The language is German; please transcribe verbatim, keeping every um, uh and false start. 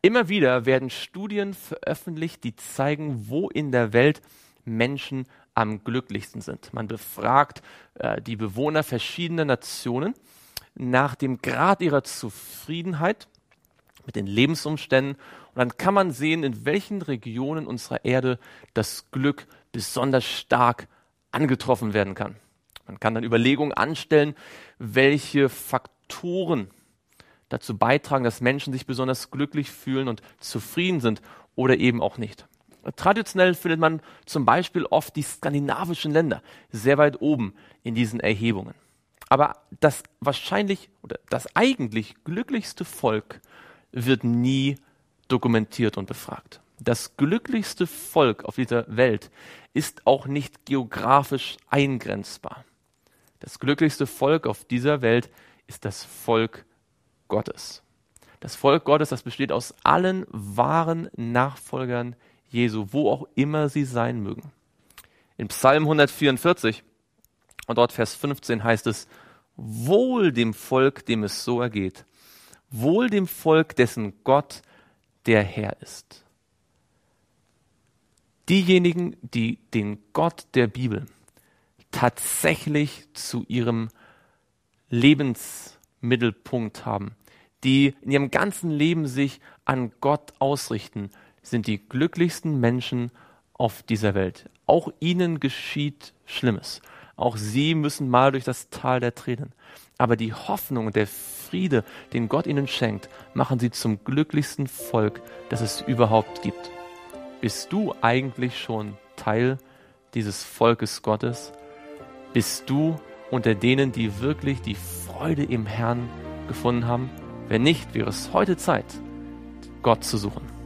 Immer wieder werden Studien veröffentlicht, die zeigen, wo in der Welt Menschen am glücklichsten sind. Man befragt äh, die Bewohner verschiedener Nationen nach dem Grad ihrer Zufriedenheit mit den Lebensumständen. Und dann kann man sehen, in welchen Regionen unserer Erde das Glück besonders stark angetroffen werden kann. Man kann dann Überlegungen anstellen, welche Faktoren dazu beitragen, dass Menschen sich besonders glücklich fühlen und zufrieden sind oder eben auch nicht. Traditionell findet man zum Beispiel oft die skandinavischen Länder sehr weit oben in diesen Erhebungen. Aber das wahrscheinlich oder das eigentlich glücklichste Volk wird nie dokumentiert und befragt. Das glücklichste Volk auf dieser Welt ist auch nicht geografisch eingrenzbar. Das glücklichste Volk auf dieser Welt ist das Volk Gottes. Das Volk Gottes, das besteht aus allen wahren Nachfolgern Jesu, wo auch immer sie sein mögen. In Psalm hundertvierundvierzig und dort Vers fünfzehn heißt es: Wohl dem Volk, dem es so ergeht, wohl dem Volk, dessen Gott der Herr ist. Diejenigen, die den Gott der Bibel tatsächlich zu ihrem Lebensmittelpunkt haben, die in ihrem ganzen Leben sich an Gott ausrichten, sind die glücklichsten Menschen auf dieser Welt. Auch ihnen geschieht Schlimmes. Auch sie müssen mal durch das Tal der Tränen. Aber die Hoffnung und der Friede, den Gott ihnen schenkt, machen sie zum glücklichsten Volk, das es überhaupt gibt. Bist du eigentlich schon Teil dieses Volkes Gottes? Bist du unter denen, die wirklich die Freude im Herrn gefunden haben? Wenn nicht, wäre es heute Zeit, Gott zu suchen.